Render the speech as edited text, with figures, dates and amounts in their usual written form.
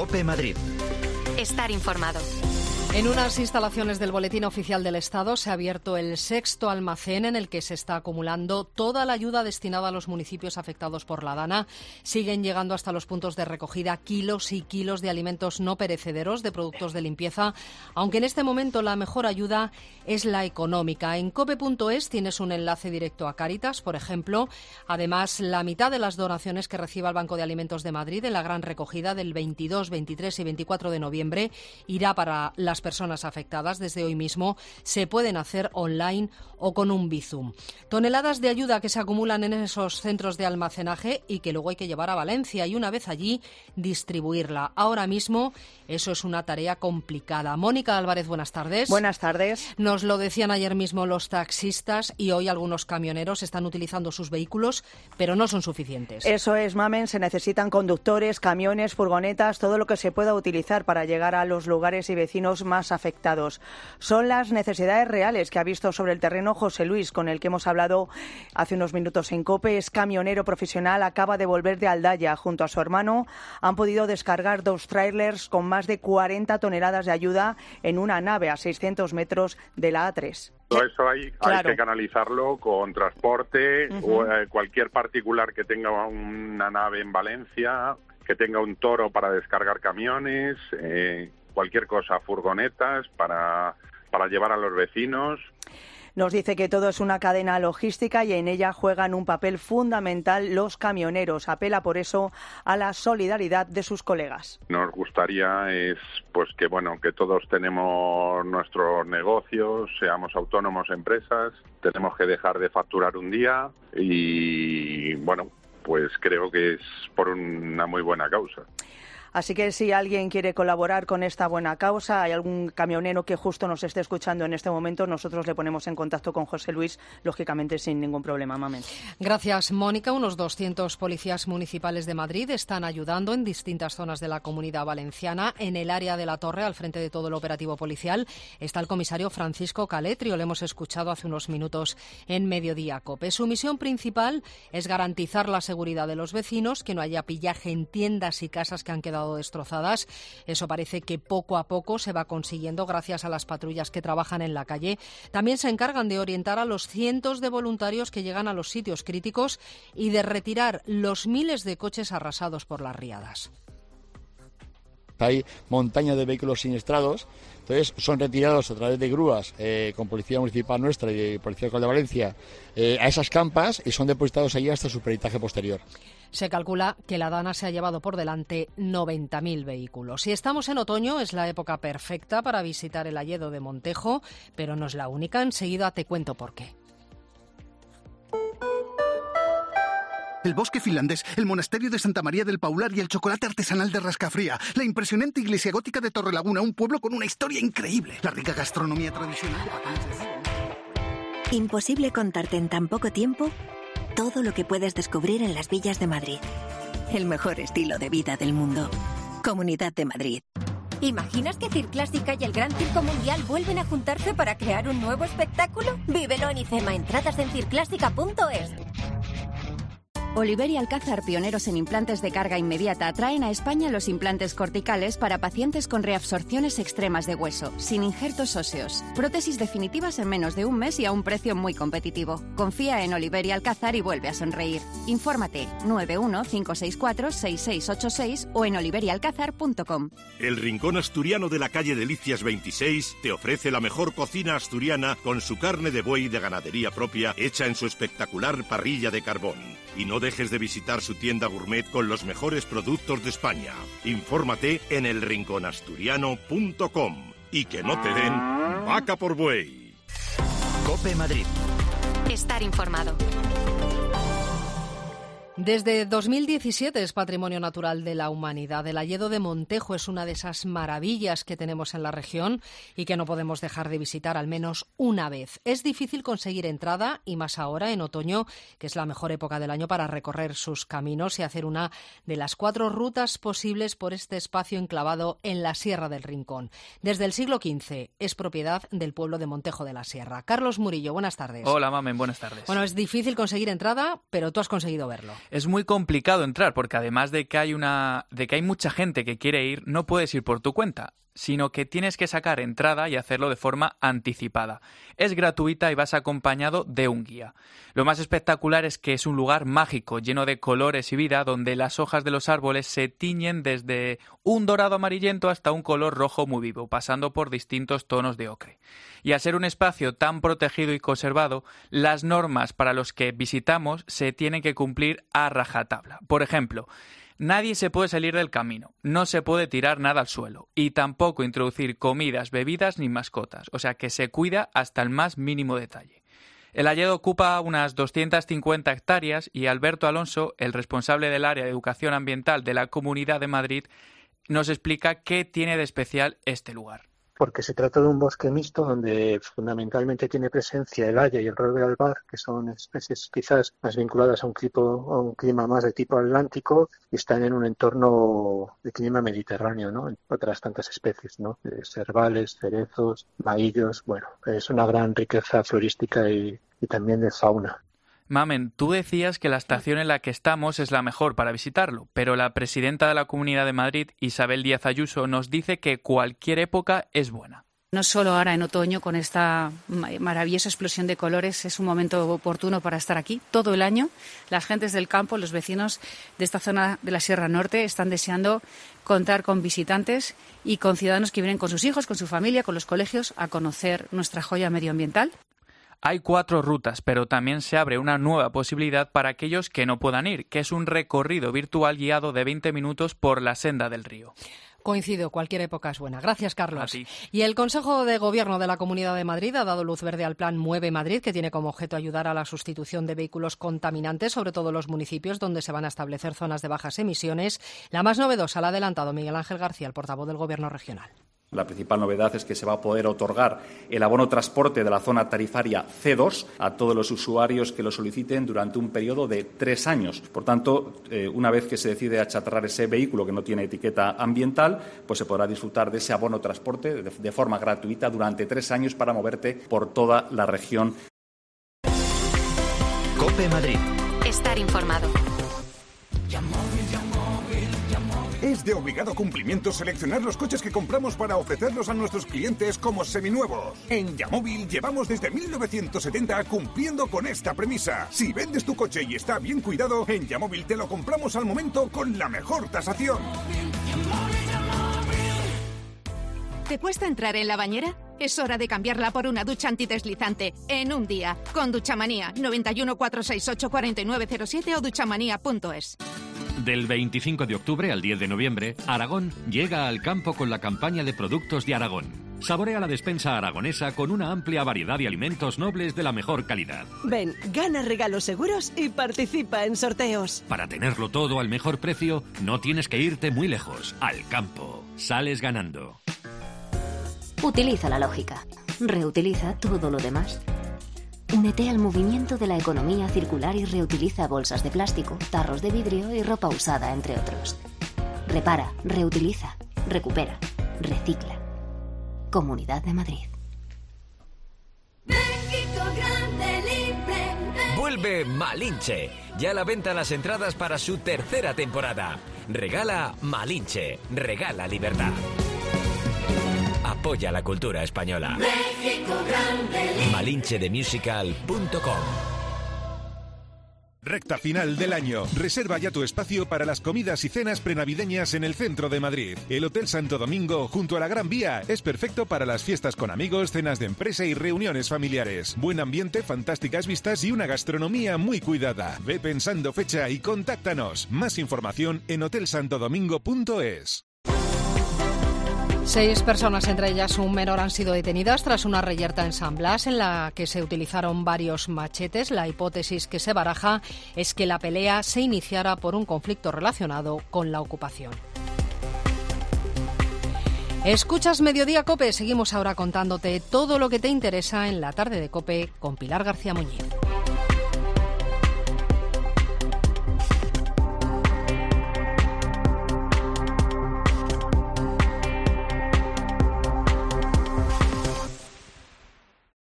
COPE Madrid. Estar informado. En unas instalaciones del Boletín Oficial del Estado se ha abierto el 6º almacén en el que se está acumulando toda la ayuda destinada a los municipios afectados por la Dana. Siguen llegando hasta los puntos de recogida kilos y kilos de alimentos no perecederos, de productos de limpieza, aunque en este momento la mejor ayuda es la económica. En cope.es tienes un enlace directo a Cáritas, por ejemplo. Además, la mitad de las donaciones que reciba el Banco de Alimentos de Madrid en la gran recogida del 22, 23 y 24 de noviembre irá para las personas afectadas. Desde hoy mismo se pueden hacer online o con un Bizum. Toneladas de ayuda que se acumulan en esos centros de almacenaje y que luego hay que llevar a Valencia y una vez allí distribuirla. Ahora mismo eso es una tarea complicada. Mónica Álvarez, buenas tardes. Buenas tardes. Nos lo decían ayer mismo los taxistas y hoy algunos camioneros están utilizando sus vehículos, pero no son suficientes. Eso es, Mamen, se necesitan conductores, camiones, furgonetas, todo lo que se pueda utilizar para llegar a los lugares y vecinos más afectados. Son las necesidades reales que ha visto sobre el terreno José Luis, con el que hemos hablado hace unos minutos en COPE. Es camionero profesional, acaba de volver de Aldaya. Junto a su hermano han podido descargar 2 trailers con más de 40 toneladas de ayuda en una nave a 600 metros de la A3. Todo eso hay que canalizarlo con transporte, o cualquier particular que tenga una nave en Valencia, que tenga un toro para descargar camiones, cualquier cosa, furgonetas para llevar a los vecinos. Nos dice que todo es una cadena logística y en ella juegan un papel fundamental los camioneros. Apela por eso a la solidaridad de sus colegas. Nos gustaría que todos tenemos nuestros negocios, seamos autónomos, empresas, tenemos que dejar de facturar un día y creo que es por una muy buena causa. Así que si alguien quiere colaborar con esta buena causa, hay algún camionero que justo nos esté escuchando en este momento, nosotros le ponemos en contacto con José Luis, lógicamente sin ningún problema, Mamen. Gracias, Mónica. Unos 200 policías municipales de Madrid están ayudando en distintas zonas de la Comunidad Valenciana. En el área de la Torre, al frente de todo el operativo policial, está el comisario Francisco Caletrio. Le hemos escuchado hace unos minutos en Mediodía COPE. Su misión principal es garantizar la seguridad de los vecinos, que no haya pillaje en tiendas y casas que han quedado destrozadas. Eso parece que poco a poco se va consiguiendo gracias a las patrullas que trabajan en la calle. También se encargan de orientar a los cientos de voluntarios que llegan a los sitios críticos y de retirar los miles de coches arrasados por las riadas. Hay montañas de vehículos siniestrados, entonces son retirados a través de grúas con Policía Municipal nuestra y Policía Local de Valencia a esas campas y son depositados allí hasta su peritaje posterior. Se calcula que la Dana se ha llevado por delante 90.000 vehículos. Si estamos en otoño, es la época perfecta para visitar el Alledo de Montejo, pero no es la única. Enseguida te cuento por qué. El bosque finlandés, el monasterio de Santa María del Paular y el chocolate artesanal de Rascafría. La impresionante iglesia gótica de Torrelaguna, un pueblo con una historia increíble. La rica gastronomía tradicional de Patagones. Imposible contarte en tan poco tiempo todo lo que puedes descubrir en las villas de Madrid. El mejor estilo de vida del mundo. Comunidad de Madrid. ¿Imaginas que Circlásica y el Gran Circo Mundial vuelven a juntarse para crear un nuevo espectáculo? Vívelo en IFEMA. Entradas en circlásica.es. Oliver y Alcázar, pioneros en implantes de carga inmediata, traen a España los implantes corticales para pacientes con reabsorciones extremas de hueso, sin injertos óseos. Prótesis definitivas en menos de un mes y a un precio muy competitivo. Confía en Oliver y Alcázar y vuelve a sonreír. Infórmate 91-564-6686 o en oliverialcázar.com. El Rincón Asturiano de la calle Delicias 26 te ofrece la mejor cocina asturiana con su carne de buey de ganadería propia hecha en su espectacular parrilla de carbón. Y no dejes de visitar su tienda gourmet con los mejores productos de España. Infórmate en elrinconasturiano.com y que no te den vaca por buey. COPE Madrid. Estar informado. Desde 2017 es Patrimonio Natural de la Humanidad. El Alledo de Montejo es una de esas maravillas que tenemos en la región y que no podemos dejar de visitar al menos una vez. Es difícil conseguir entrada y más ahora en otoño, que es la mejor época del año para recorrer sus caminos y hacer una de las 4 rutas posibles por este espacio enclavado en la Sierra del Rincón. Desde el siglo XV es propiedad del pueblo de Montejo de la Sierra. Carlos Murillo, buenas tardes. Hola, Mamen, buenas tardes. Bueno, es difícil conseguir entrada, pero tú has conseguido verlo. Es muy complicado entrar porque además de que hay mucha gente que quiere ir, no puedes ir por tu cuenta, sino que tienes que sacar entrada y hacerlo de forma anticipada. Es gratuita y vas acompañado de un guía. Lo más espectacular es que es un lugar mágico, lleno de colores y vida, donde las hojas de los árboles se tiñen desde un dorado amarillento hasta un color rojo muy vivo, pasando por distintos tonos de ocre. Y al ser un espacio tan protegido y conservado, las normas para los que visitamos se tienen que cumplir a rajatabla. Por ejemplo, nadie se puede salir del camino, no se puede tirar nada al suelo y tampoco introducir comidas, bebidas ni mascotas, o sea que se cuida hasta el más mínimo detalle. El hayedo ocupa unas 250 hectáreas y Alberto Alonso, el responsable del área de educación ambiental de la Comunidad de Madrid, nos explica qué tiene de especial este lugar. Porque se trata de un bosque mixto donde fundamentalmente tiene presencia el haya y el roble albar, que son especies quizás más vinculadas a un clima más de tipo atlántico y están en un entorno de clima mediterráneo, ¿no? Otras tantas especies, ¿no? Cervales, cerezos, maillos, bueno, es una gran riqueza florística y también de fauna. Mamen, tú decías que la estación en la que estamos es la mejor para visitarlo, pero la presidenta de la Comunidad de Madrid, Isabel Díaz Ayuso, nos dice que cualquier época es buena. No solo ahora en otoño con esta maravillosa explosión de colores, es un momento oportuno para estar aquí todo el año. Las gentes del campo, los vecinos de esta zona de la Sierra Norte están deseando contar con visitantes y con ciudadanos que vienen con sus hijos, con su familia, con los colegios a conocer nuestra joya medioambiental. Hay 4 rutas, pero también se abre una nueva posibilidad para aquellos que no puedan ir, que es un recorrido virtual guiado de 20 minutos por la senda del río. Coincido, cualquier época es buena. Gracias, Carlos. A ti. Y el Consejo de Gobierno de la Comunidad de Madrid ha dado luz verde al plan Mueve Madrid, que tiene como objeto ayudar a la sustitución de vehículos contaminantes, sobre todo los municipios donde se van a establecer zonas de bajas emisiones. La más novedosa la ha adelantado Miguel Ángel García, el portavoz del Gobierno regional. La principal novedad es que se va a poder otorgar el abono transporte de la zona tarifaria C2 a todos los usuarios que lo soliciten durante un periodo de 3 años. Por tanto, una vez que se decide achatarrar ese vehículo que no tiene etiqueta ambiental, pues se podrá disfrutar de ese abono transporte de forma gratuita durante 3 años para moverte por toda la región. COPE Madrid. Estar informado. Es de obligado cumplimiento seleccionar los coches que compramos para ofrecerlos a nuestros clientes como seminuevos. En Yamóvil llevamos desde 1970 cumpliendo con esta premisa. Si vendes tu coche y está bien cuidado, en Yamóvil te lo compramos al momento con la mejor tasación. ¿Te cuesta entrar en la bañera? Es hora de cambiarla por una ducha antideslizante en un día. Con Duchamanía, 91 468 4907 o duchamanía.es. Del 25 de octubre al 10 de noviembre, Aragón llega al campo con la campaña de productos de Aragón. Saborea la despensa aragonesa con una amplia variedad de alimentos nobles de la mejor calidad. Ven, gana regalos seguros y participa en sorteos. Para tenerlo todo al mejor precio, no tienes que irte muy lejos. Al campo. Sales ganando. Utiliza la lógica. Reutiliza todo lo demás. Únete al movimiento de la economía circular y reutiliza bolsas de plástico, tarros de vidrio y ropa usada, entre otros. Repara, reutiliza, recupera, recicla. Comunidad de Madrid. Vuelve Malinche. Ya a la venta las entradas para su tercera temporada. Regala Malinche. Regala libertad. Apoya la cultura española. Malinchedemusical.com. Recta final del año. Reserva ya tu espacio para las comidas y cenas prenavideñas en el centro de Madrid. El Hotel Santo Domingo, junto a la Gran Vía, es perfecto para las fiestas con amigos, cenas de empresa y reuniones familiares. Buen ambiente, fantásticas vistas y una gastronomía muy cuidada. Ve pensando fecha y contáctanos. Más información en hotelsantodomingo.es. 6 personas, entre ellas un menor, han sido detenidas tras una reyerta en San Blas en la que se utilizaron varios machetes. La hipótesis que se baraja es que la pelea se iniciara por un conflicto relacionado con la ocupación. Escuchas Mediodía COPE. Seguimos ahora contándote todo lo que te interesa en la tarde de COPE con Pilar García Muñiz.